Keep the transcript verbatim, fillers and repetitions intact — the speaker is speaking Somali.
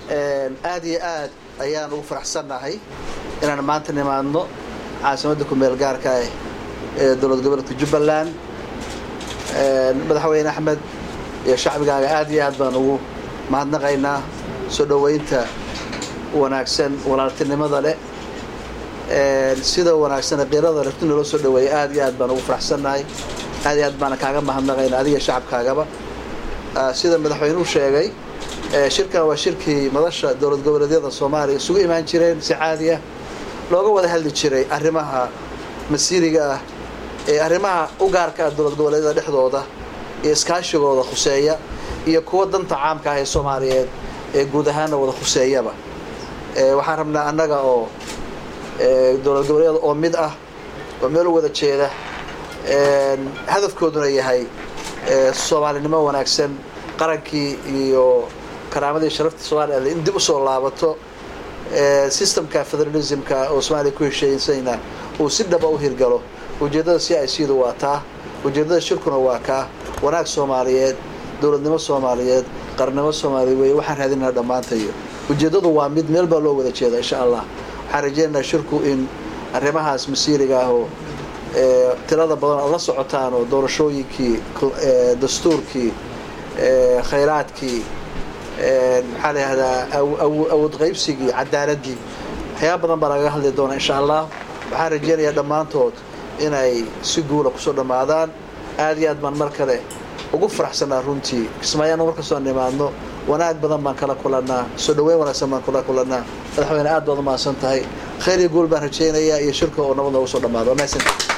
aad iyo aad ayaan ugu faraxsanahay inaan maanta nimaadno caasimadda ku meel gaarka ah ee dowlad goboleedka Jubbaland madaxweyne Axmed iyo shacbigaaga aad iyo aad baan ugu mahadnaqaynaa soo dhaweynta wanaagsan walaaltinimada leh sida wanaagsan qeyrada leh inuu soo dhaweeyay aad iyo aad baan ugu faraxsanahay aad iyo aad baan kaaga mahadnaqaynaa adiga shacabkaagaba sida madaxweynuhu sheegay shirkan waa shirkii madasha dowlad goboleedyada Soomaaliya isugu imaan jireen si caadi ah looga wada hadli jiray arrimaha masiiriga ah ee arrimaha u gaarka ah dowlad goboleedyada dhexdooda ee iskaashigooda khuseeya iyo kuwa danta caamka ah ee Soomaaliyeed ee guud ahaan wada khuseeyaba ee waxaan rabnaa annaga oo ee dowlad goboleedyada oo mid ah oo meel wada jeeda ee hadafkooduna yahay ee Soomaalinimo wanaagsan qarankii iyo karaamadii sharafta Soomaaliya in dib u soo laabato ee systemka federalismka oo Soomaaliya ku heshiisayna oo si dhab ah u hirgalo ujeedada si ay siido waa taa ujeedada shirkuna waa ka wanaag Soomaaliyeed dowladnimo Soomaaliyeed qarnimo Soomaaliyeed waxaan raadinaa dhamaantayo ujeedadu waa mid meel baa loo wada jeedaa insha Allah waxaan rajaynayaa shirku in arrimahaas masiiriga ah oo ee tirada badan la socotaan oo doorashooyinkii dastuurkii ee khayraadkii ee maxaa la yiraahdaa awood qaybsigii cadaaladii waxyaabo badan baa laga hadli doonaa insha Allah waxaan rajaynayaa dhamaantood inay si guul ah ku soo dhamaadaan aad iyo aad baan mar kale ugu faraxsanaa runtii kismaayaan marka soo nimaadno wanaag badan baan kala kulanaa soo dhaweyn wanaagsan baan kala kulanaa madaxweyne aad baad u mahadsan tahay khayr iyo guul baan rajaynayaa iyo shirka oo nabad ugu soo dhamaado wanaagsan